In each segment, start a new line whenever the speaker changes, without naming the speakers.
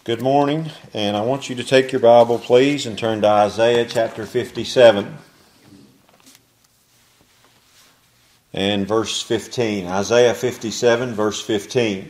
Good morning, and I want you to take your Bible, please, and turn to Isaiah chapter 57 and verse 15. Isaiah 57, verse 15.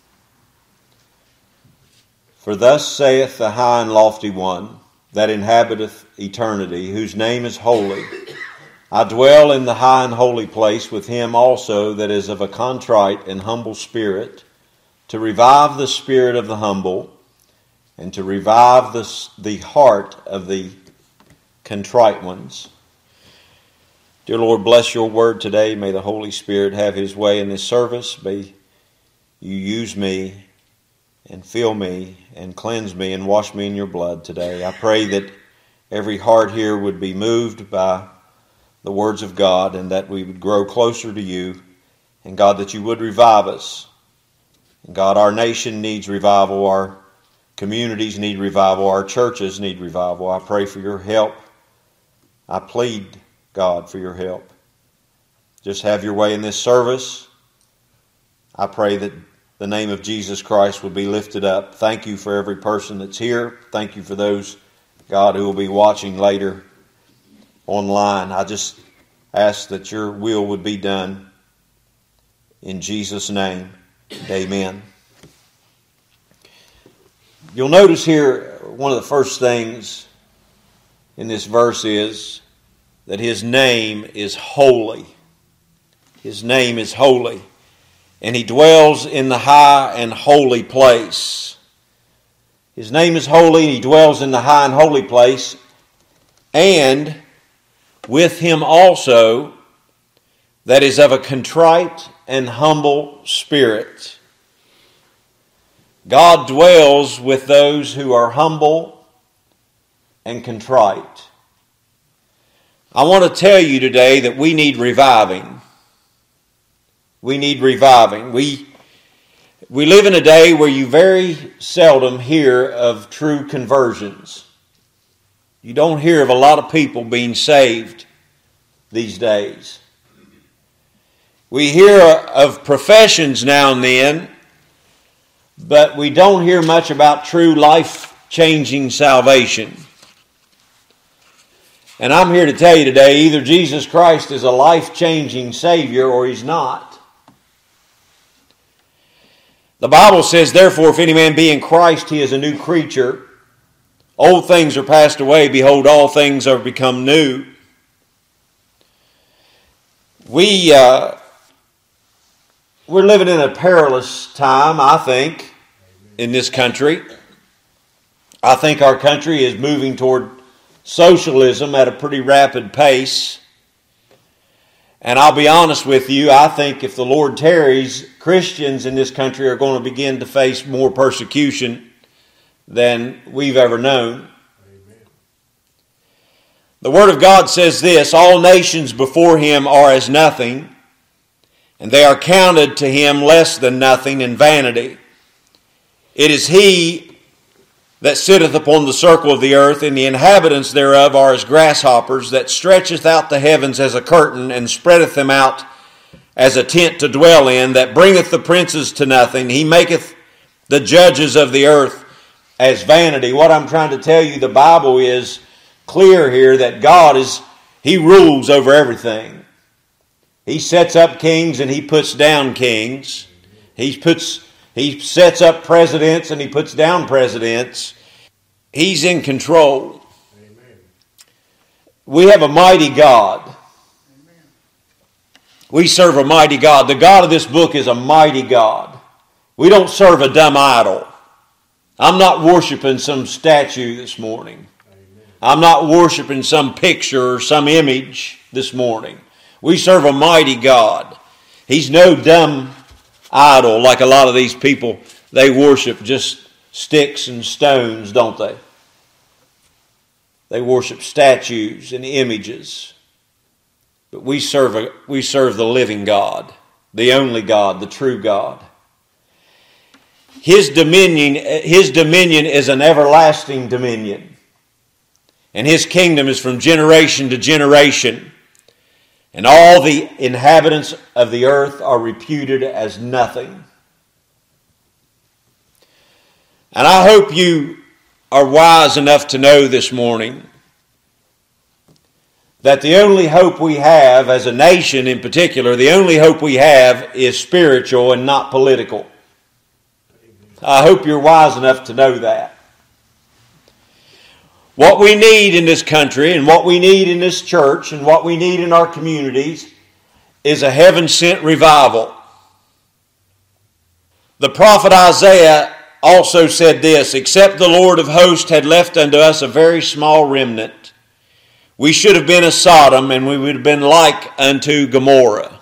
For thus saith the high and lofty one that inhabiteth eternity, whose name is holy. I dwell in the high and holy place with him also that is of a contrite and humble spirit, to revive the spirit of the humble, and to revive the heart of the contrite ones. Dear Lord, bless your word today. May the Holy Spirit have his way in this service. May you use me and fill me and cleanse me and wash me in your blood today. I pray that every heart here would be moved by the words of God and that we would grow closer to you. And God, that you would revive us. And God, our nation needs revival. Our communities need revival. Our churches need revival. I pray for your help. I plead, God, for your help. Just have your way in this service. I pray that the name of Jesus Christ will be lifted up. Thank you for every person that's here. Thank you for those, God, who will be watching later online. I just ask that your will would be done. In Jesus' name, amen. You'll notice here, one of the first things in this verse is that his name is holy. His name is holy. And he dwells in the high and holy place. His name is holy, and he dwells in the high and holy place. And with him also that is of a contrite and humble spirit. God dwells with those who are humble and contrite. I want to tell you today that we need reviving. We need reviving. We live in a day where you very seldom hear of true conversions. You don't hear of a lot of people being saved these days. We hear of professions now and then, but we don't hear much about true life-changing salvation. And I'm here to tell you today, either Jesus Christ is a life-changing Savior or he's not. The Bible says, therefore, if any man be in Christ, he is a new creature. Old things are passed away. Behold, all things are become new. We're living in a perilous time, I think, in this country. I think our country is moving toward socialism at a pretty rapid pace. And I'll be honest with you, I think if the Lord tarries, Christians in this country are going to begin to face more persecution than we've ever known. Amen. The Word of God says this, all nations before him are as nothing, and they are counted to him less than nothing in vanity. It is he that sitteth upon the circle of the earth, and the inhabitants thereof are as grasshoppers, that stretcheth out the heavens as a curtain, and spreadeth them out as a tent to dwell in, that bringeth the princes to nothing. He maketh the judges of the earth as vanity. What I'm trying to tell you, the Bible is clear here that God he rules over everything. He sets up kings and he puts down kings. He sets up presidents and he puts down presidents. He's in control. Amen. We have a mighty God. Amen. We serve a mighty God. The God of this book is a mighty God. We don't serve a dumb idol. I'm not worshiping some statue this morning. Amen. I'm not worshiping some picture or some image this morning. We serve a mighty God. He's no dumb idol like a lot of these people. They worship just sticks and stones, don't they? They worship statues and images. But we serve the living God, the only God, the true God. His dominion is an everlasting dominion. And his kingdom is from generation to generation. And all the inhabitants of the earth are reputed as nothing. And I hope you are wise enough to know this morning that the only hope we have as a nation in particular, the only hope we have is spiritual and not political. I hope you're wise enough to know that. What we need in this country and what we need in this church and what we need in our communities is a heaven-sent revival. The prophet Isaiah also said this, "Except the Lord of hosts had left unto us a very small remnant, we should have been as Sodom, and we would have been like unto Gomorrah."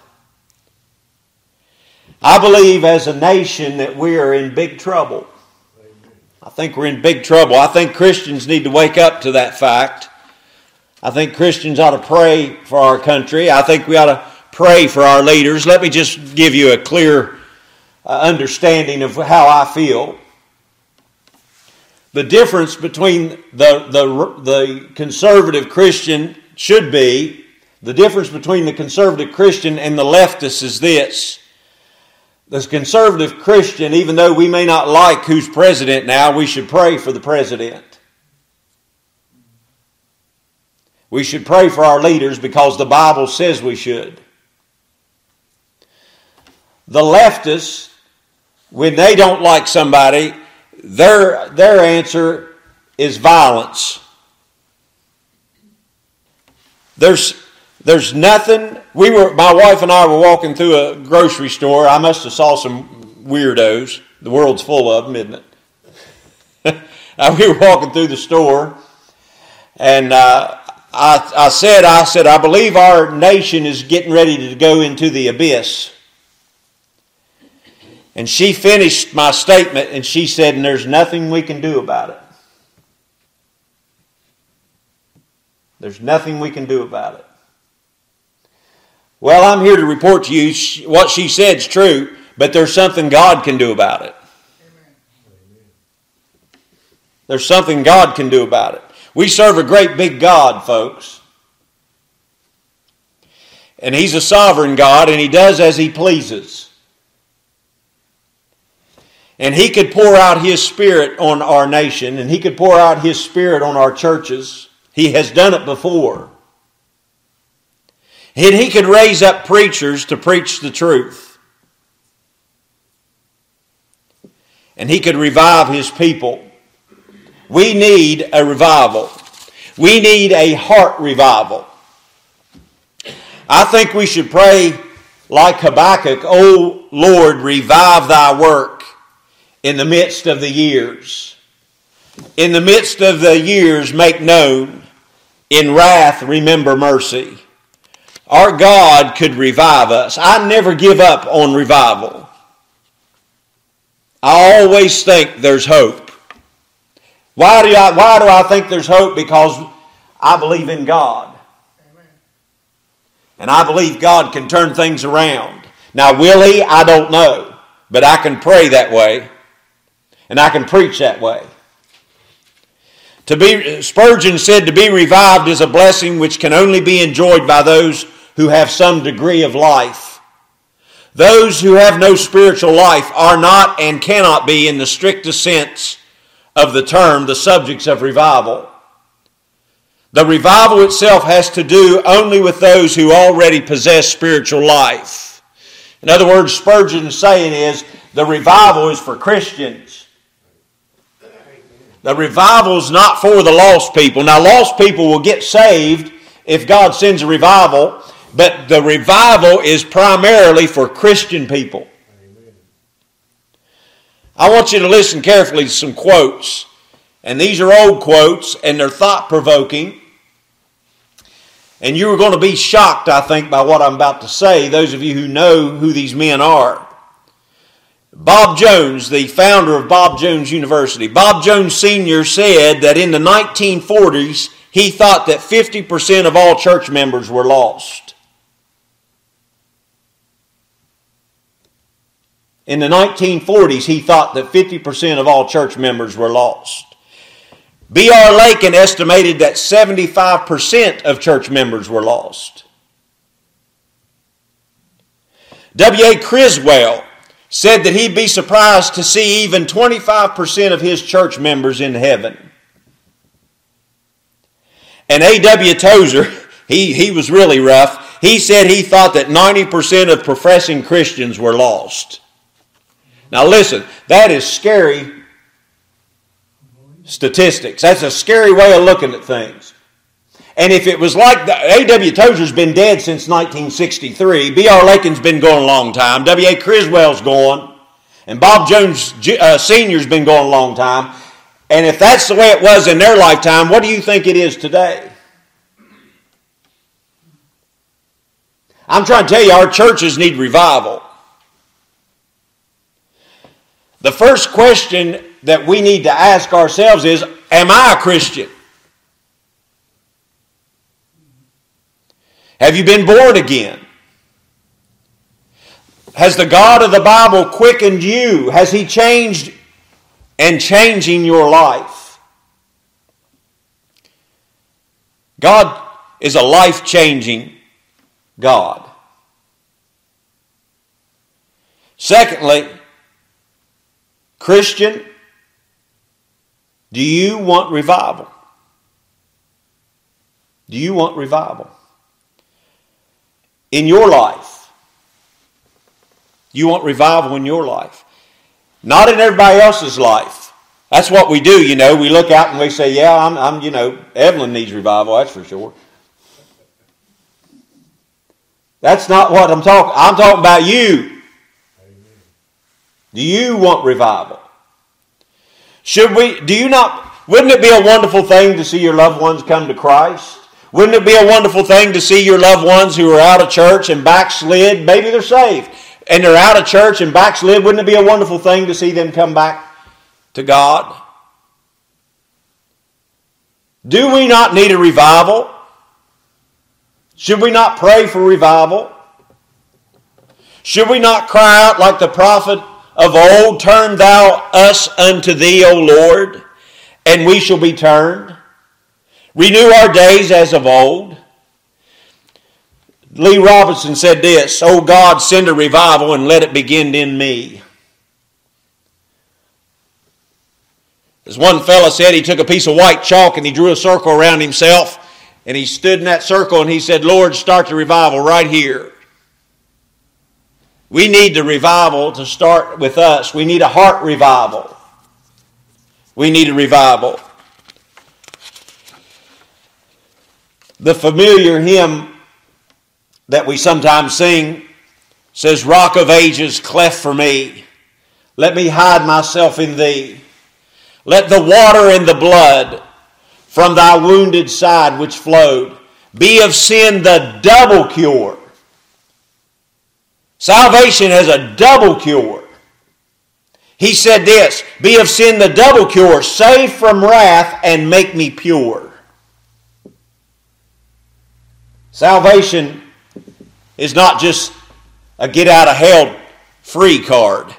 I believe as a nation that we are in big trouble. I think we're in big trouble. I think Christians need to wake up to that fact. I think Christians ought to pray for our country. I think we ought to pray for our leaders. Let me just give you a clear understanding of how I feel. The difference between the conservative Christian should be, the difference between the conservative Christian and the leftist is this. The conservative Christian, even though we may not like who's president now, we should pray for the president. We should pray for our leaders because the Bible says we should. The leftists, when they don't like somebody, their answer is violence. There's nothing. My wife and I were walking through a grocery store. I must have saw some weirdos. The world's full of them, isn't it? We were walking through the store, and I said, I believe our nation is getting ready to go into the abyss. And she finished my statement and she said, "And there's nothing we can do about it." There's nothing we can do about it. Well, I'm here to report to you what she said is true, but there's something God can do about it. There's something God can do about it. We serve a great big God, folks. And He's a sovereign God, and He does as He pleases. And He could pour out His Spirit on our nation, and He could pour out His Spirit on our churches. He has done it before. And He could raise up preachers to preach the truth. And He could revive His people. We need a revival. We need a heart revival. I think we should pray like Habakkuk, "O Lord, revive Thy work in the midst of the years. In the midst of the years make known. In wrath remember mercy." Our God could revive us. I never give up on revival. I always think there's hope. Why do I think there's hope? Because I believe in God. Amen. And I believe God can turn things around. Now, will He? I don't know. But I can pray that way. And I can preach that way. Spurgeon said, "To be revived is a blessing which can only be enjoyed by those who have some degree of life. Those who have no spiritual life are not and cannot be, in the strictest sense of the term, the subjects of revival. The revival itself has to do only with those who already possess spiritual life." In other words, Spurgeon's saying is, the revival is for Christians. The revival is not for the lost people. Now, lost people will get saved if God sends a revival, but the revival is primarily for Christian people. Amen. I want you to listen carefully to some quotes. And these are old quotes, and they're thought-provoking. And you are going to be shocked, I think, by what I'm about to say, those of you who know who these men are. Bob Jones, the founder of Bob Jones University. Bob Jones Sr. said that in the 1940s, he thought that 50% of all church members were lost. In the 1940s, he thought that 50% of all church members were lost. B.R. Lakin estimated that 75% of church members were lost. W.A. Criswell said that he'd be surprised to see even 25% of his church members in heaven. And A.W. Tozer, he was really rough. He said he thought that 90% of professing Christians were lost. Now listen, that is scary statistics. That's a scary way of looking at things. And if it was like A.W. Tozer's been dead since 1963, B.R. Lakin's been going a long time, W.A. Criswell's gone, and Bob Jones Sr.'s been going a long time. And if that's the way it was in their lifetime, what do you think it is today? I'm trying to tell you, our churches need revival. The first question that we need to ask ourselves is, am I a Christian? Have you been born again? Has the God of the Bible quickened you? Has He changed and changing your life? God is a life-changing God. Secondly, Christian, do you want revival? Do you want revival in your life? You want revival in your life. Not in everybody else's life. That's what we do, We look out and we say, yeah, I'm Evelyn needs revival, that's for sure. That's not what I'm talking. I'm talking about you. Do you want revival? Wouldn't it be a wonderful thing to see your loved ones come to Christ? Wouldn't it be a wonderful thing to see your loved ones who are out of church and backslid? Maybe they're saved and they're out of church and backslid. Wouldn't it be a wonderful thing to see them come back to God? Do we not need a revival? Should we not pray for revival? Should we not cry out like the prophet of old, turn thou us unto thee, O Lord, and we shall be turned? Renew our days as of old. Lee Robinson said this, O God, send a revival and let it begin in me. As one fella said, he took a piece of white chalk and he drew a circle around himself and he stood in that circle and he said, Lord, start the revival right here. We need the revival to start with us. We need a heart revival. We need a revival. The familiar hymn that we sometimes sing says, Rock of ages, cleft for me. Let me hide myself in thee. Let the water and the blood from thy wounded side which flowed be of sin the double cure. Salvation has a double cure. He said this, be of sin the double cure, save from wrath and make me pure. Salvation is not just a get out of hell free card.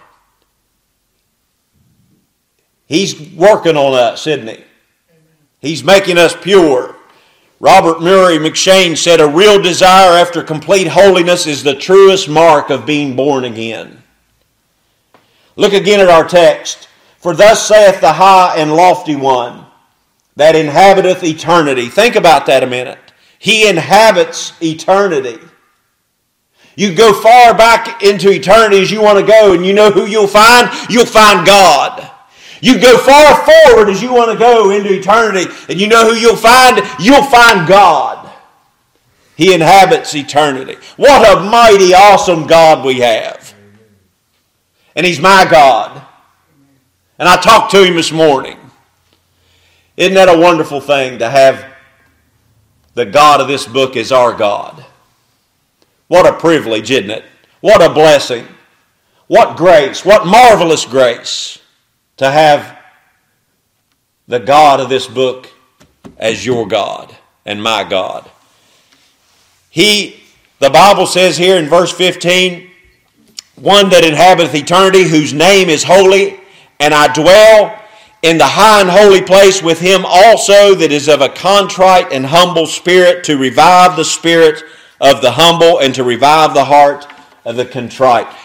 He's working on us, isn't he? He's making us pure. Robert Murray McShane said, a real desire after complete holiness is the truest mark of being born again. Look again at our text. For thus saith the high and lofty one that inhabiteth eternity. Think about that a minute. He inhabits eternity. You go far back into eternity as you want to go, and you know who you'll find? You'll find God. You go far forward as you want to go into eternity, and you know who you'll find? You'll find God. He inhabits eternity. What a mighty, awesome God we have. And He's my God. And I talked to Him this morning. Isn't that a wonderful thing to have the God of this book as our God? What a privilege, isn't it? What a blessing. What grace. What marvelous grace to have the God of this book as your God and my God. The Bible says here in verse 15, one that inhabiteth eternity, whose name is holy, and I dwell in the high and holy place with him also that is of a contrite and humble spirit, to revive the spirit of the humble and to revive the heart of the contrite.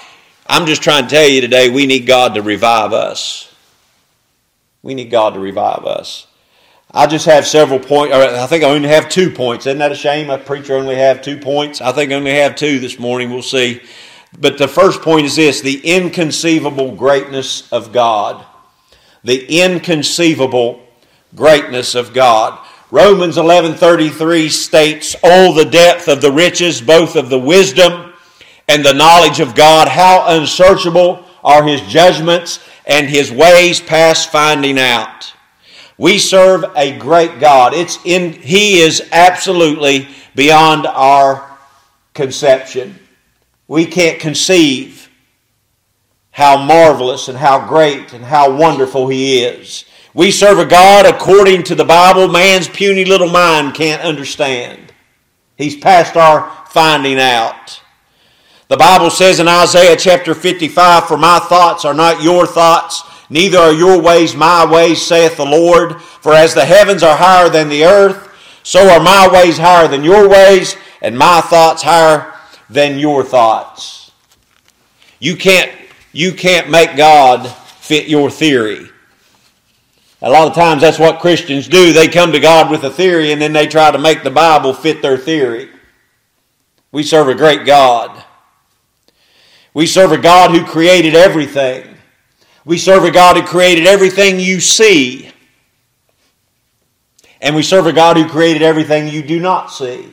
I'm just trying to tell you today, we need God to revive us. We need God to revive us. I just have several points, or I think I only have 2 points. Isn't that a shame? A preacher only have 2 points. I think I only have 2 this morning. We'll see. But the first point is this: the inconceivable greatness of God. The inconceivable greatness of God. Romans 11:33 states, "Oh, the depth of the riches, both of the wisdom and the knowledge of God, how unsearchable are His judgments and His ways past finding out." We serve a great God. He is absolutely beyond our conception. We can't conceive how marvelous and how great and how wonderful He is. We serve a God, according to the Bible, man's puny little mind can't understand. He's past our finding out. The Bible says in Isaiah chapter 55, "For my thoughts are not your thoughts, neither are your ways my ways, saith the Lord. For as the heavens are higher than the earth, so are my ways higher than your ways, and my thoughts higher than your thoughts." You can't make God fit your theory. A lot of times that's what Christians do. They come to God with a theory and then they try to make the Bible fit their theory. We serve a great God. We serve a God who created everything. We serve a God who created everything you see. And we serve a God who created everything you do not see.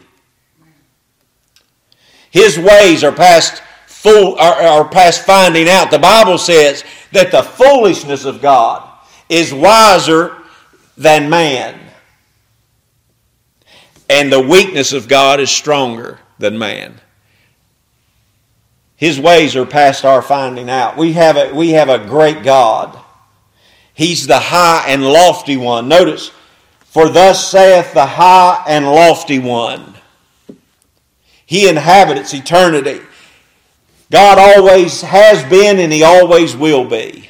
His ways are past finding out. The Bible says that the foolishness of God is wiser than man, and the weakness of God is stronger than man. His ways are past our finding out. We have a great God. He's the high and lofty one. Notice, "For thus saith the high and lofty one." He inhabits eternity. God always has been and He always will be.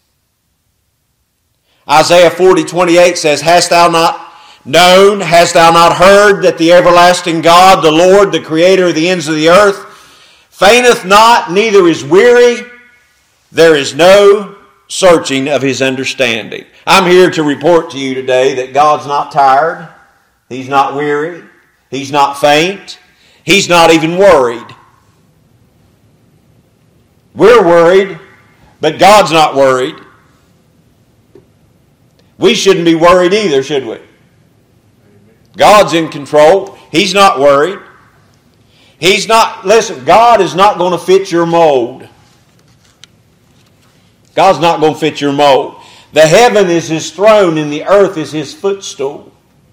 Isaiah 40:28 says, "Hast thou not known, hast thou not heard, that the everlasting God, the Lord, the Creator of the ends of the earth, fainteth not, neither is weary. There is no searching of His understanding." I'm here to report to you today that God's not tired. He's not weary. He's not faint. He's not even worried. We're worried, but God's not worried. We shouldn't be worried either, should we? God's in control. He's not worried. Listen, God is not going to fit your mold. God's not going to fit your mold. The heaven is His throne and the earth is His footstool.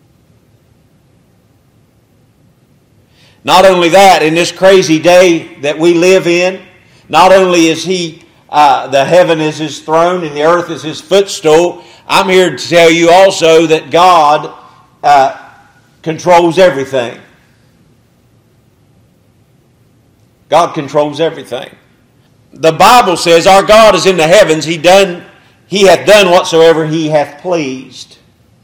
Not only that, in this crazy day that we live in, not only is the heaven is His throne and the earth is His footstool, I'm here to tell you also that God controls everything. God controls everything. The Bible says our God is in the heavens. He hath done whatsoever He hath pleased.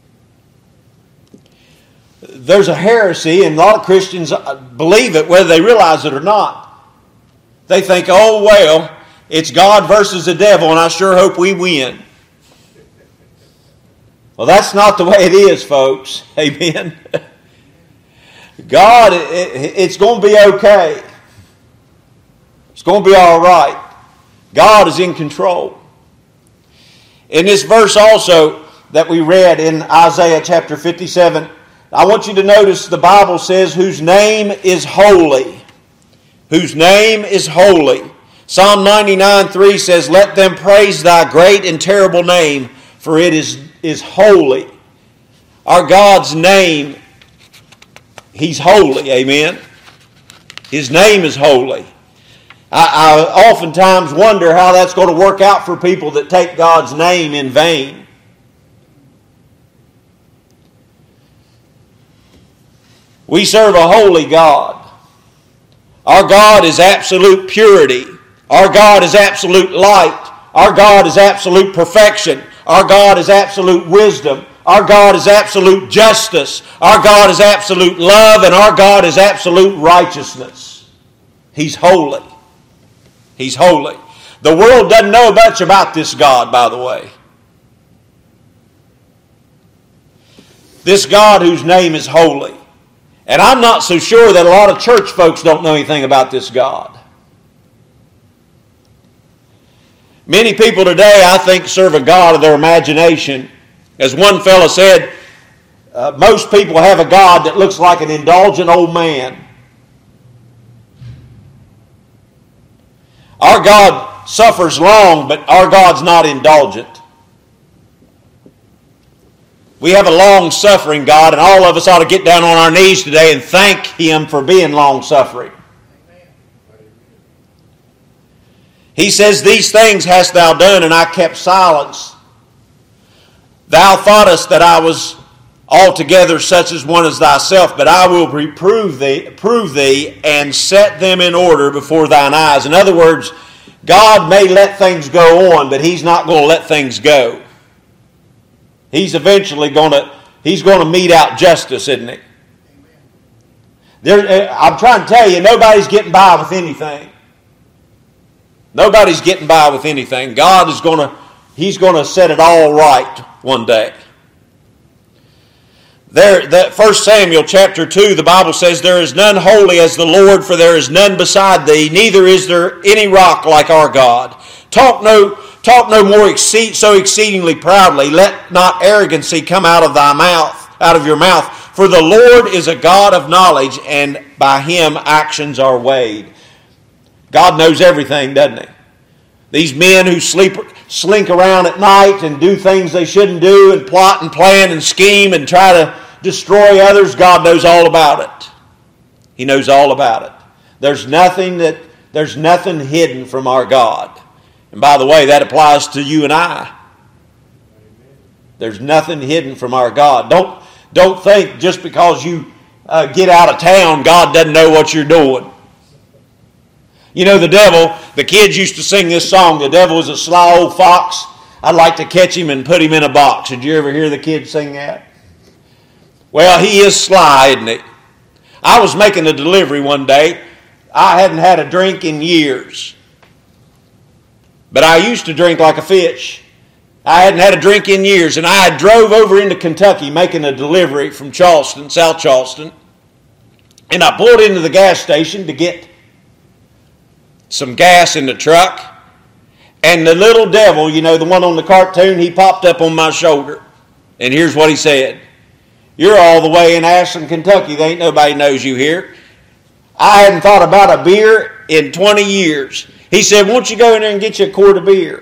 There's a heresy, and a lot of Christians believe it whether they realize it or not. They think, oh, well, it's God versus the devil, and I sure hope we win. Well, that's not the way it is, folks. Amen. God, it's going to be okay. It's going to be all right. God is in control. In this verse also that we read in Isaiah chapter 57, I want you to notice the Bible says, whose name is holy. Whose name is holy. Psalm 99:3 says, let them praise thy great and terrible name, for it is holy. Our God's name, He's holy. Amen. His name is holy. I oftentimes wonder how that's going to work out for people that take God's name in vain. We serve a holy God. Our God is absolute purity. Our God is absolute light. Our God is absolute perfection. Our God is absolute wisdom. Our God is absolute justice. Our God is absolute love. And our God is absolute righteousness. He's holy. He's holy. The world doesn't know much about this God, by the way. This God whose name is holy. And I'm not so sure that a lot of church folks don't know anything about this God. Many people today, I think, serve a God of their imagination. As one fellow said, most people have a God that looks like an indulgent old man. Our God suffers long, but our God's not indulgent. We have a long-suffering God, and all of us ought to get down on our knees today and thank Him for being long-suffering. He says, "These things hast thou done, and I kept silence. Thou thoughtest that I was altogether such as one as thyself, but I will prove thee, and set them in order before thine eyes." In other words, God may let things go on, but He's not going to let things go. He's eventually going to mete out justice, isn't He? I'm trying to tell you, nobody's getting by with anything. Nobody's getting by with anything. God is He's going to set it all right one day. That 1 Samuel chapter 2, the Bible says, "There is none holy as the Lord, for there is none beside thee, neither is there any rock like our God. Talk no more so exceedingly proudly. Let not arrogancy come out of your mouth. For the Lord is a God of knowledge, and by Him actions are weighed." God knows everything, doesn't He? These men who slink around at night and do things they shouldn't do, and plot and plan and scheme and try to destroy others, God knows all about it. He knows all about it. There's nothing hidden from our God. And by the way, that applies to you and I. There's nothing hidden from our God. Don't think just because you get out of town, God doesn't know what you're doing. You know, the kids used to sing this song, "The devil is a sly old fox. I'd like to catch him and put him in a box." Did you ever hear the kids sing that? Well, he is sly, isn't he? I was making a delivery one day. I hadn't had a drink in years. But I used to drink like a fish. I hadn't had a drink in years, and I drove over into Kentucky making a delivery from Charleston, South Charleston. And I pulled into the gas station to get some gas in the truck. And the little devil, you know, the one on the cartoon, he popped up on my shoulder. And here's what he said. "You're all the way in Ashland, Kentucky. There ain't nobody knows you here." I hadn't thought about a beer in 20 years. He said, "Won't you go in there and get you a quart of beer?"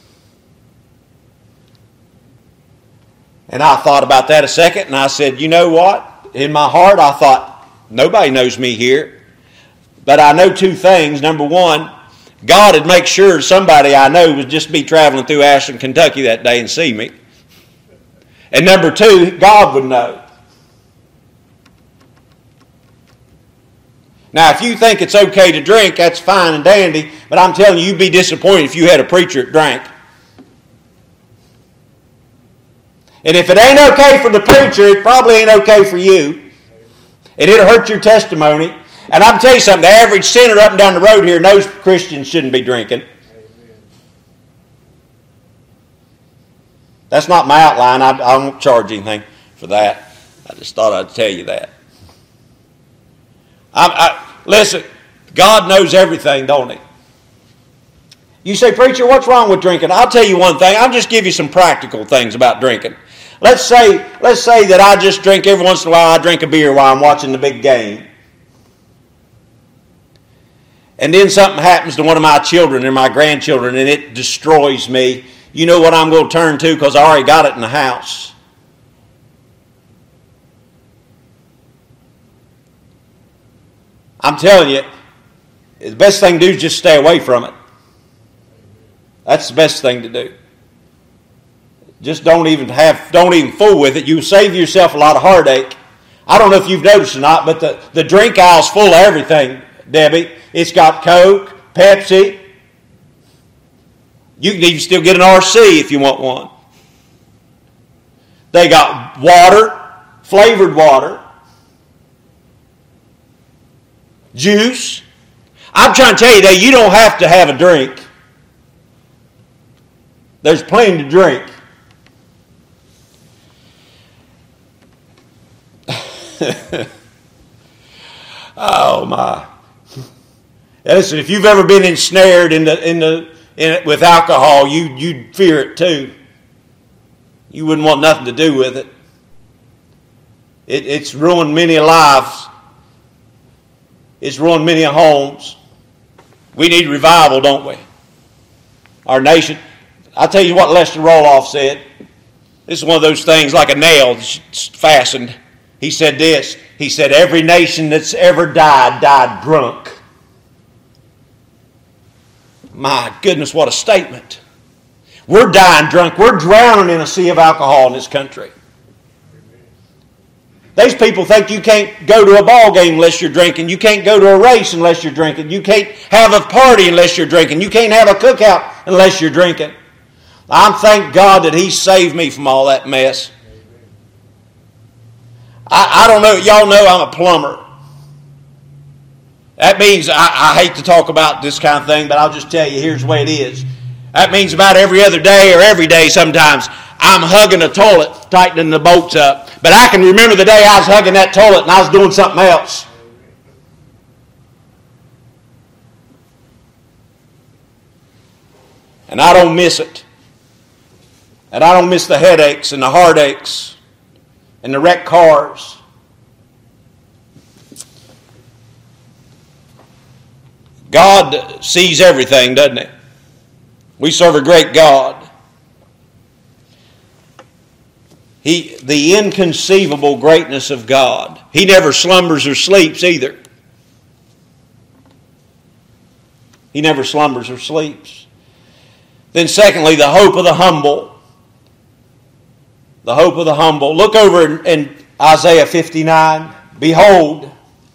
And I thought about that a second, and I said, you know what? In my heart, I thought, nobody knows me here. But I know two things. Number one, God would make sure somebody I know would just be traveling through Ashland, Kentucky that day and see me. And number two, God would know. Now, if you think it's okay to drink, that's fine and dandy, but I'm telling you, you'd be disappointed if you had a preacher that drank. And if it ain't okay for the preacher, it probably ain't okay for you. And it'll hurt your testimony. And I'm tell you something, the average sinner up and down the road here knows Christians shouldn't be drinking. That's not my outline. I won't charge anything for that. I just thought I'd tell you that. Listen, God knows everything, don't He? You say, "Preacher, what's wrong with drinking?" I'll tell you one thing. I'll just give you some practical things about drinking. Let's say that I just drink every once in a while. I drink a beer while I'm watching the big game. And then something happens to one of my children or my grandchildren and it destroys me. You know what I'm going to turn to because I already got it in the house. I'm telling you, the best thing to do is just stay away from it. That's the best thing to do. Just don't even fool with it. You save yourself a lot of heartache. I don't know if you've noticed or not, but the drink aisle's full of everything, Debbie. It's got Coke, Pepsi. You can even still get an RC if you want one. They got water, flavored water, juice. I'm trying to tell you that you don't have to have a drink. There's plenty to drink. Oh my! Listen, if you've ever been ensnared in it with alcohol, you'd fear it too. You wouldn't want nothing to do with it. It's ruined many lives. It's ruined many homes. We need revival, don't we? Our nation. I'll tell you what Lester Roloff said. This is one of those things like a nail that's fastened. He said this. He said, every nation that's ever died drunk. My goodness, what a statement. We're dying drunk. We're drowning in a sea of alcohol in this country. These people think you can't go to a ball game unless you're drinking. You can't go to a race unless you're drinking. You can't have a party unless you're drinking. You can't have a cookout unless you're drinking. I thank God that He saved me from all that mess. I don't know. Y'all know I'm a plumber. That means, I hate to talk about this kind of thing, but I'll just tell you, here's the way it is. That means about every other day or every day sometimes, I'm hugging a toilet, tightening the bolts up. But I can remember the day I was hugging that toilet and I was doing something else. And I don't miss it. And I don't miss the headaches and the heartaches and the wrecked cars. God sees everything, doesn't He? We serve a great God. The inconceivable greatness of God. He never slumbers or sleeps either. He never slumbers or sleeps. Then secondly, the hope of the humble. The hope of the humble. Look over in Isaiah 59. Behold,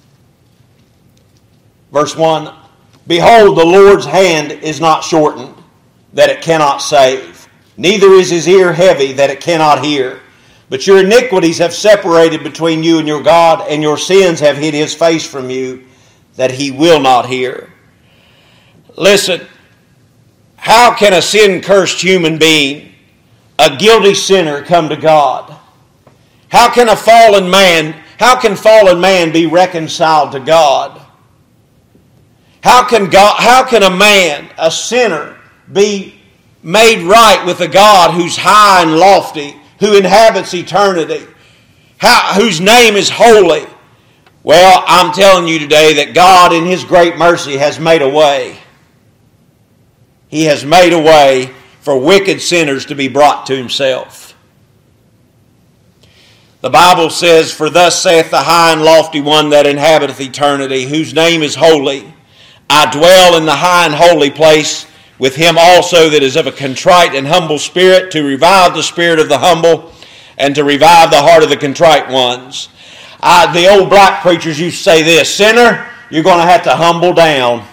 verse 1, behold, the Lord's hand is not shortened, that it cannot save, neither is His ear heavy, that it cannot hear. But your iniquities have separated between you and your God, and your sins have hid His face from you, that He will not hear. Listen, how can a sin-cursed human being, a guilty sinner, come to God? How can fallen man be reconciled to God? How can a man, a sinner, be made right with a God who's high and lofty, who inhabits eternity, whose name is holy? Well, I'm telling you today that God in His great mercy has made a way. He has made a way for wicked sinners to be brought to Himself. The Bible says, for thus saith the high and lofty one that inhabiteth eternity, whose name is holy. I dwell in the high and holy place with him also that is of a contrite and humble spirit, to revive the spirit of the humble and to revive the heart of the contrite ones. The old black preachers used to say this, sinner, you're going to have to humble down.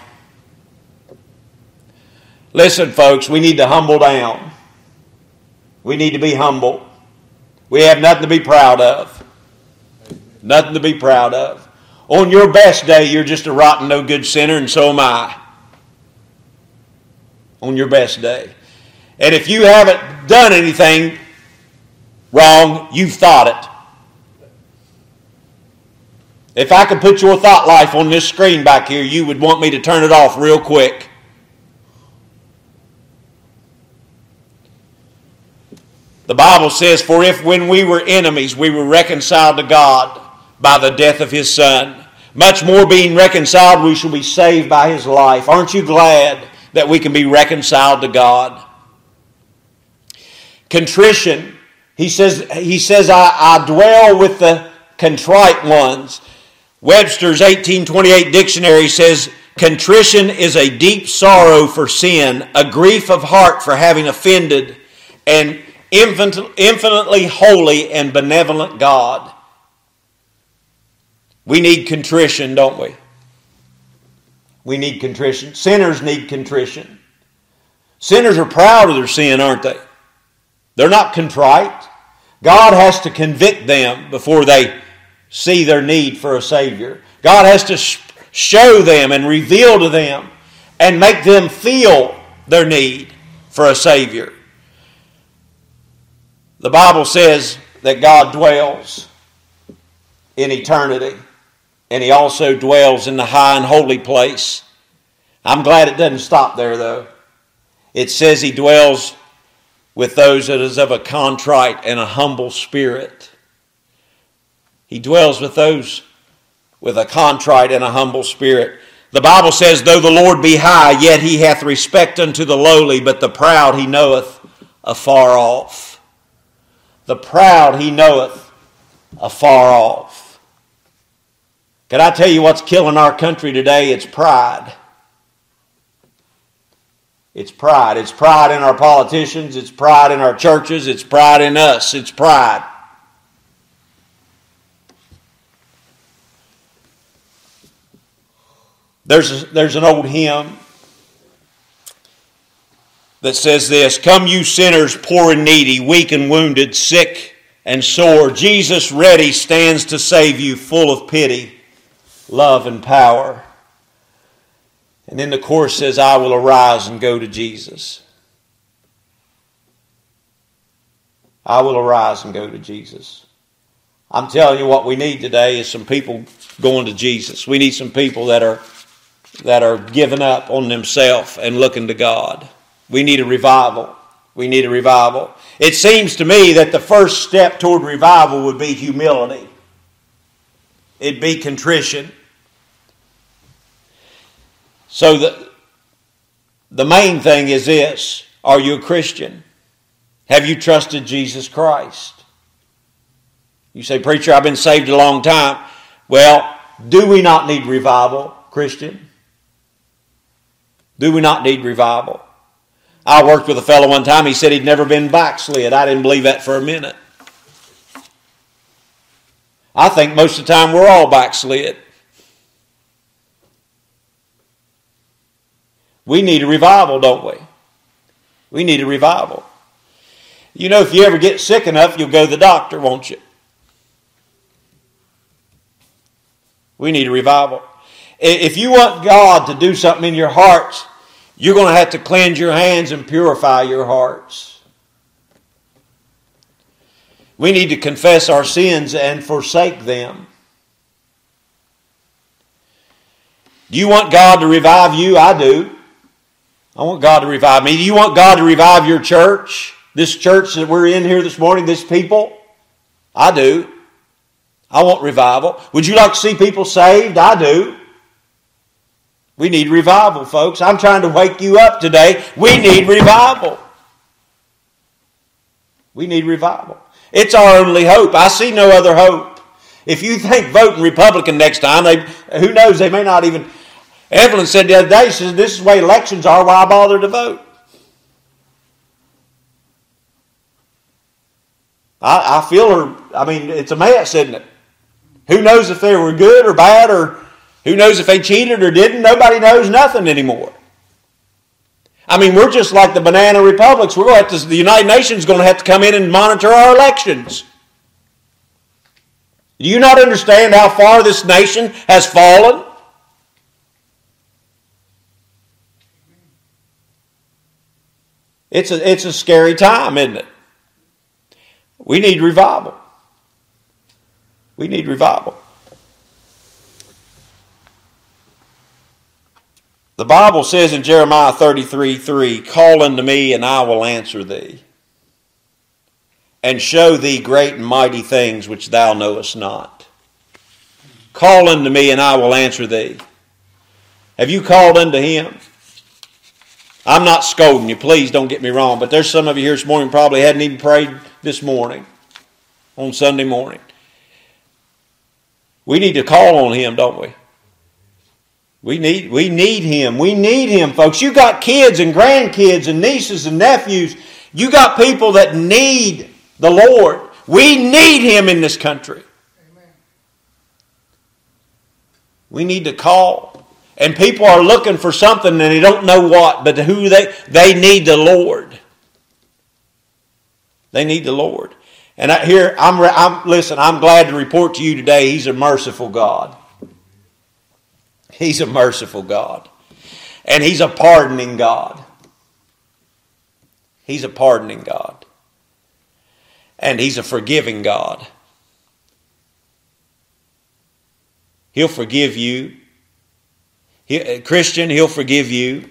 Listen, folks, we need to humble down. We need to be humble. We have nothing to be proud of. Nothing to be proud of. On your best day, you're just a rotten, no good sinner, and so am I. On your best day. And if you haven't done anything wrong, you've thought it. If I could put your thought life on this screen back here, you would want me to turn it off real quick. The Bible says, for if when we were enemies, we were reconciled to God by the death of His Son, much more being reconciled, we shall be saved by His life. Aren't you glad that we can be reconciled to God? Contrition. He says, I dwell with the contrite ones. Webster's 1828 dictionary says, contrition is a deep sorrow for sin, a grief of heart for having offended an infinitely holy and benevolent God. We need contrition, don't we? We need contrition. Sinners need contrition. Sinners are proud of their sin, aren't they? They're not contrite. God has to convict them before they see their need for a Savior. God has to show them and reveal to them and make them feel their need for a Savior. The Bible says that God dwells in eternity, and He also dwells in the high and holy place. I'm glad it doesn't stop there, though. It says He dwells with those that is of a contrite and a humble spirit. He dwells with those with a contrite and a humble spirit. The Bible says, though the Lord be high, yet He hath respect unto the lowly, but the proud He knoweth afar off. The proud He knoweth afar off. Can I tell you what's killing our country today? It's pride. It's pride. It's pride in our politicians. It's pride in our churches. It's pride in us. It's pride. There's an old hymn that says this: "Come you sinners, poor and needy, weak and wounded, sick and sore. Jesus ready stands to save you, full of pity, love and power." And then the chorus says, "I will arise and go to Jesus." I will arise and go to Jesus. I'm telling you, what we need today is some people going to Jesus. We need some people that are giving up on themselves and looking to God. We need a revival. We need a revival. It seems to me that the first step toward revival would be humility. It'd be contrition. So the main thing is this: are you a Christian? Have you trusted Jesus Christ? You say, "Preacher, I've been saved a long time." Well, do we not need revival, Christian? Do we not need revival? I worked with a fellow one time. He said he'd never been backslid. I didn't believe that for a minute. I think most of the time we're all backslid. We need a revival, don't we? We need a revival. You know, if you ever get sick enough, you'll go to the doctor, won't you? We need a revival. If you want God to do something in your hearts, you're going to have to cleanse your hands and purify your hearts. We need to confess our sins and forsake them. Do you want God to revive you? I do. I want God to revive me. Do you want God to revive your church? This church that we're in here this morning, this people? I do. I want revival. Would you like to see people saved? I do. We need revival, folks. I'm trying to wake you up today. We need revival. We need revival. It's our only hope. I see no other hope. If you think voting Republican next time, who knows, they may not even... Evelyn said the other day, she said, "This is the way elections are, why bother to vote?" I feel her, it's a mess, isn't it? Who knows if they were good or bad, or who knows if they cheated or didn't? Nobody knows nothing anymore. We're just like the banana republics. The United Nations is going to have to come in and monitor our elections. Do you not understand how far this nation has fallen? It's a scary time, isn't it? We need revival. We need revival. The Bible says in Jeremiah 33:3, "Call unto me, and I will answer thee, and show thee great and mighty things which thou knowest not." Call unto me, and I will answer thee. Have you called unto Him? I'm not scolding you, please don't get me wrong, but there's some of you here this morning probably hadn't even prayed this morning, on Sunday morning. We need to call on Him, don't we? We need Him. We need Him, folks. You got kids and grandkids and nieces and nephews. You got people that need the Lord. We need Him in this country. Amen. We need to call. And people are looking for something and they don't know what, but who they need the Lord. They need the Lord. And listen, I'm glad to report to you today, He's a merciful God. He's a merciful God. And He's a pardoning God. He's a pardoning God. And He's a forgiving God. He'll forgive you. Christian, He'll forgive you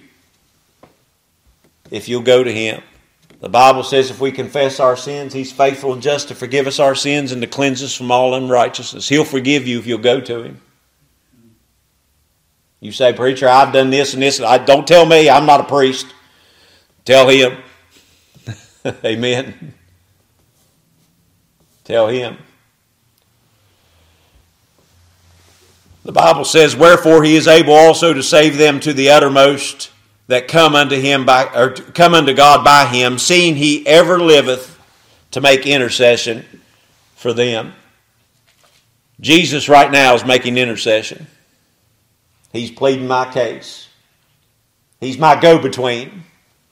if you'll go to Him. The Bible says if we confess our sins, He's faithful and just to forgive us our sins and to cleanse us from all unrighteousness. He'll forgive you if you'll go to Him. You say, preacher, I've done this and this. Don't tell me, I'm not a priest. Tell Him. Amen. Tell Him. The Bible says, wherefore He is able also to save them to the uttermost that come unto God by Him, seeing He ever liveth to make intercession for them. Jesus right now is making intercession. He's pleading my case. He's my go-between.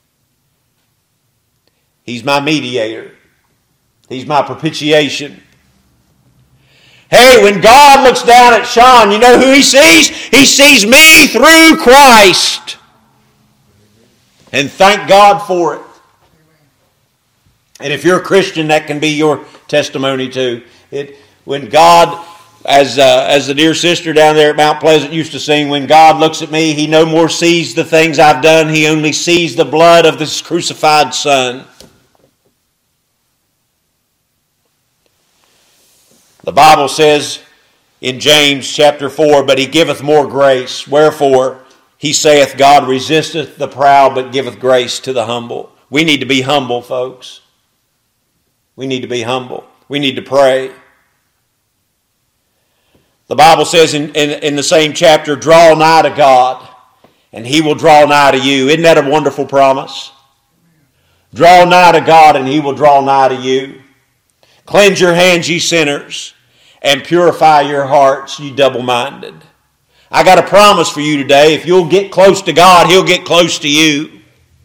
He's my mediator. He's my propitiation. Hey, when God looks down at Sean, you know who He sees? He sees me through Christ. And thank God for it. And if you're a Christian, that can be your testimony too. When God, as the dear sister down there at Mount Pleasant used to sing, when God looks at me, He no more sees the things I've done. He only sees the blood of this crucified Son. The Bible says in James chapter 4, but He giveth more grace. Wherefore, He saith, God resisteth the proud, but giveth grace to the humble. We need to be humble, folks. We need to be humble. We need to pray. The Bible says in the same chapter, draw nigh to God, and He will draw nigh to you. Isn't that a wonderful promise? Draw nigh to God, and He will draw nigh to you. Cleanse your hands, ye sinners, and purify your hearts, ye double-minded. I got a promise for you today. If you'll get close to God, He'll get close to you.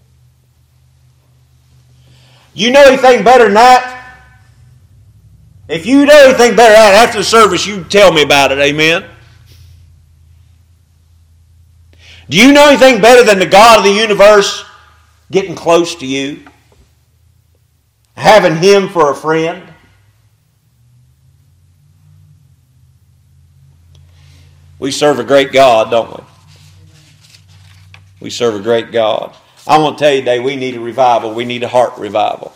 You know anything better than that? If you know anything better than that, after the service, you tell me about it. Amen? Do you know anything better than the God of the universe getting close to you? Having Him for a friend? We serve a great God, don't we? We serve a great God. I want to tell you today, we need a revival. We need a heart revival.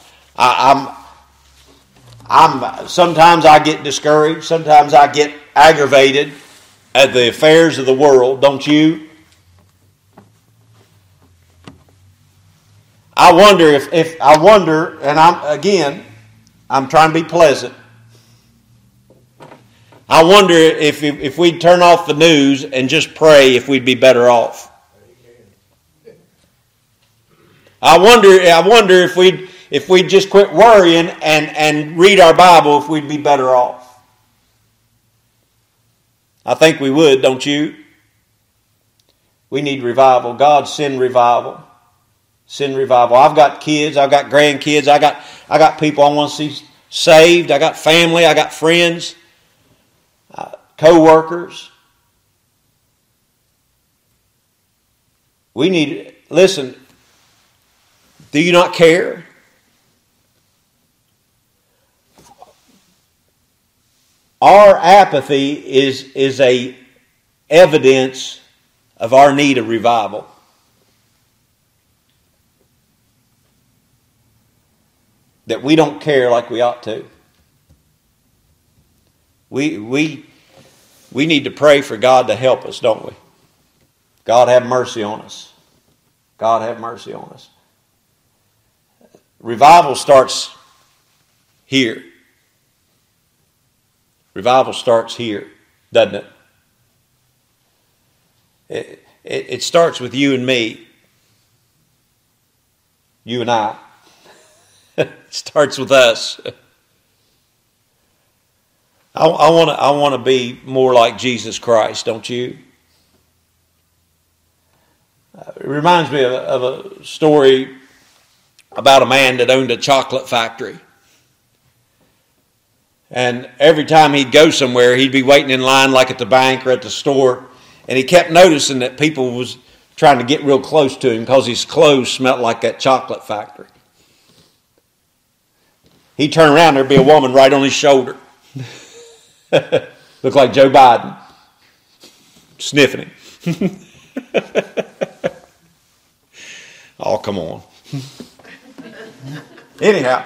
Sometimes I get discouraged. Sometimes I get aggravated at the affairs of the world. Don't you? I wonder, and I'm trying to be pleasant. I wonder if we'd turn off the news and just pray, if we'd be better off. I wonder if we'd just quit worrying and read our Bible, if we'd be better off. I think we would, don't you? We need revival. God, send revival. Send revival. I've got kids. I've got grandkids. I got people I want to see saved. I got family. I got friends. Co-workers. We need, listen, do you not care? Our apathy is a evidence of our need of revival. That we don't care like we ought to. We need to pray for God to help us, don't we? God have mercy on us. God have mercy on us. Revival starts here. Revival starts here, doesn't it? It starts with you and me. You and I. It starts with us. I want to be more like Jesus Christ, don't you? It reminds me of a story about a man that owned a chocolate factory. And every time he'd go somewhere, he'd be waiting in line like at the bank or at the store. And he kept noticing that people was trying to get real close to him because his clothes smelled like that chocolate factory. He'd turn around, there'd be a woman right on his shoulder. Looked like Joe Biden. Sniffing him. Oh, come on. Anyhow.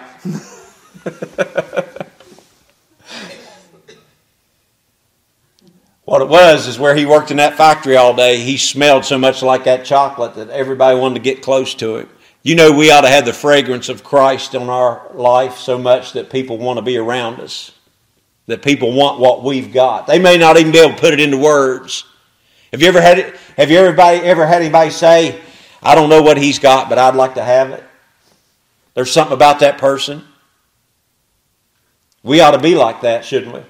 What it was is where he worked in that factory all day, he smelled so much like that chocolate that everybody wanted to get close to it. You know, we ought to have the fragrance of Christ in our life so much that people want to be around us. That people want what we've got. They may not even be able to put it into words. Have you ever had anybody say, I don't know what he's got, but I'd like to have it? There's something about that person. We ought to be like that, shouldn't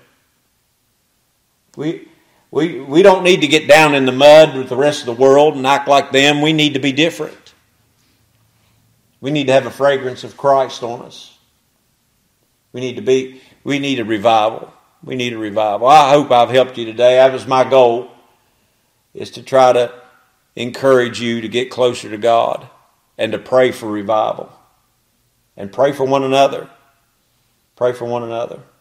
we? We don't need to get down in the mud with the rest of the world and act like them. We need to be different. We need to have a fragrance of Christ on us. We need a revival. We need a revival. I hope I've helped you today. That was my goal, is to try to encourage you to get closer to God and to pray for revival. And pray for one another. Pray for one another.